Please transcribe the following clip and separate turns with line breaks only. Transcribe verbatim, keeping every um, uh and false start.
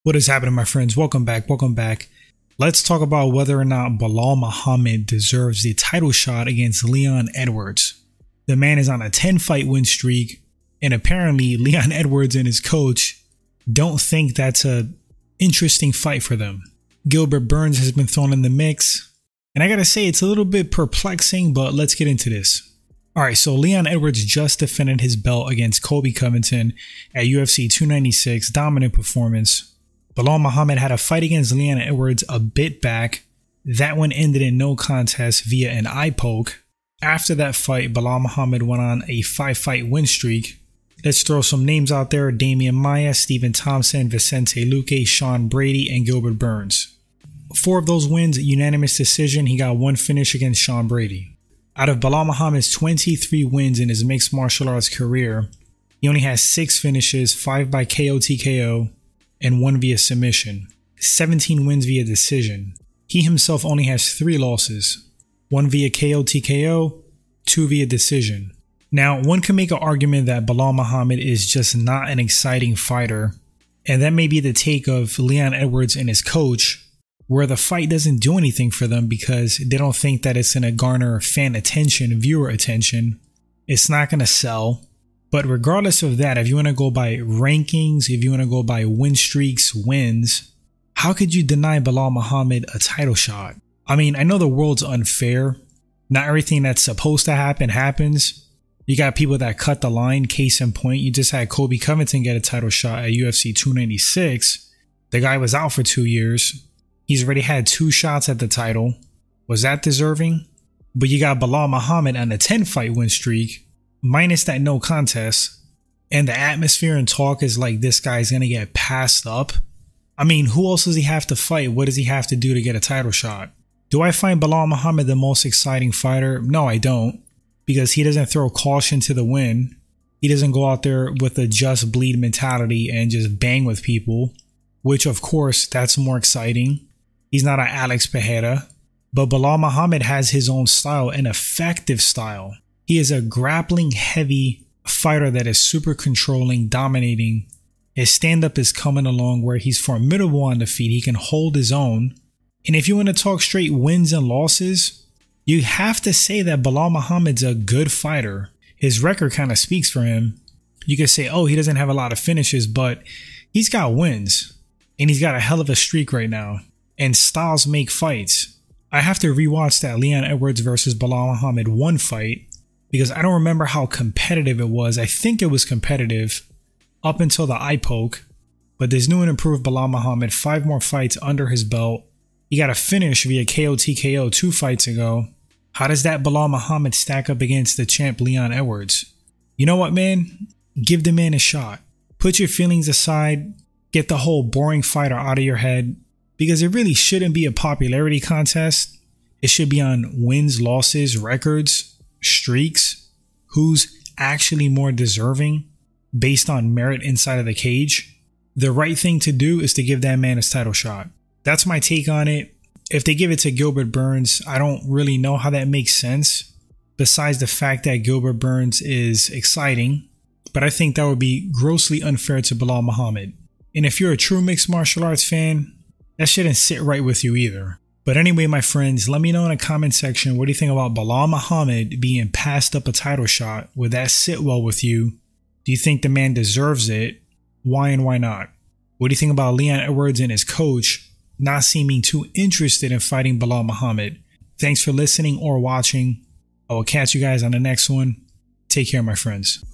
What is happening, my friends? Welcome back. Welcome back. Let's talk about whether or not Belal Muhammad deserves the title shot against Leon Edwards. The man is on a ten fight win streak, and apparently Leon Edwards and his coach don't think that's a interesting fight for them. Gilbert Burns has been thrown in the mix, and I gotta say it's a little bit perplexing, but let's get into this. Alright, so Leon Edwards just defended his belt against Colby Covington at U F C two ninety-six, dominant performance. Belal Muhammad had a fight against Leon Edwards a bit back. That one ended in no contest via an eye poke. After that fight, Belal Muhammad went on a five fight win streak. Let's throw some names out there: Damian Maia, Stephen Thompson, Vicente Luque, Sean Brady, and Gilbert Burns. Four of those wins, unanimous decision. He got one finish against Sean Brady. Out of Belal Muhammad's twenty-three wins in his mixed martial arts career, he only has six finishes, five by K O T K O, and one via submission. seventeen wins via decision. He himself only has three losses, one via K O T K O, two via decision. Now, one can make an argument that Belal Muhammad is just not an exciting fighter, and that may be the take of Leon Edwards and his coach, where the fight doesn't do anything for them because they don't think that it's going to garner fan attention, viewer attention. It's not going to sell. But regardless of that, if you want to go by rankings, if you want to go by win streaks, wins, how could you deny Belal Muhammad a title shot? I mean, I know the world's unfair. Not everything that's supposed to happen happens. You got people that cut the line. Case in point, you just had Colby Covington get a title shot at U F C two ninety-six. The guy was out for two years. He's already had two shots at the title. Was that deserving? But you got Belal Muhammad on a ten fight win streak, minus that no contest, and the atmosphere and talk is like this guy's gonna get passed up. I mean, who else does he have to fight? What does he have to do to get a title shot? Do I find Belal Muhammad the most exciting fighter? No, I don't, because he doesn't throw caution to the wind. He doesn't go out there with a just bleed mentality and just bang with people, which of course that's more exciting. He's not an Alex Pereira, but Belal Muhammad has his own style, an effective style. He is a grappling heavy fighter that is super controlling, dominating. His stand-up is coming along where he's formidable on the feet. He can hold his own. And if you want to talk straight wins and losses, you have to say that Belal Muhammad's a good fighter. His record kind of speaks for him. You could say, oh, he doesn't have a lot of finishes, but he's got wins. And he's got a hell of a streak right now. And styles make fights. I have to rewatch that Leon Edwards versus Belal Muhammad one fight, because I don't remember how competitive it was. I think it was competitive up until the eye poke, but there's new and improved Belal Muhammad, five more fights under his belt. He got a finish via K O T K O two fights ago. How does that Belal Muhammad stack up against the champ Leon Edwards? You know what, man? Give the man a shot. Put your feelings aside. Get the whole boring fighter out of your head, because it really shouldn't be a popularity contest. It should be on wins, losses, records, streaks, who's actually more deserving based on merit inside of the cage. The right thing to do is to give that man his title shot. That's my take on it. If they give it to Gilbert Burns, I don't really know how that makes sense, besides the fact that Gilbert Burns is exciting, but I think that would be grossly unfair to Belal Muhammad. And if you're a true mixed martial arts fan, that shouldn't sit right with you either. But anyway, my friends, let me know in the comment section, what do you think about Belal Muhammad being passed up a title shot? Would that sit well with you? Do you think the man deserves it? Why and why not? What do you think about Leon Edwards and his coach not seeming too interested in fighting Belal Muhammad? Thanks for listening or watching. I will catch you guys on the next one. Take care, my friends.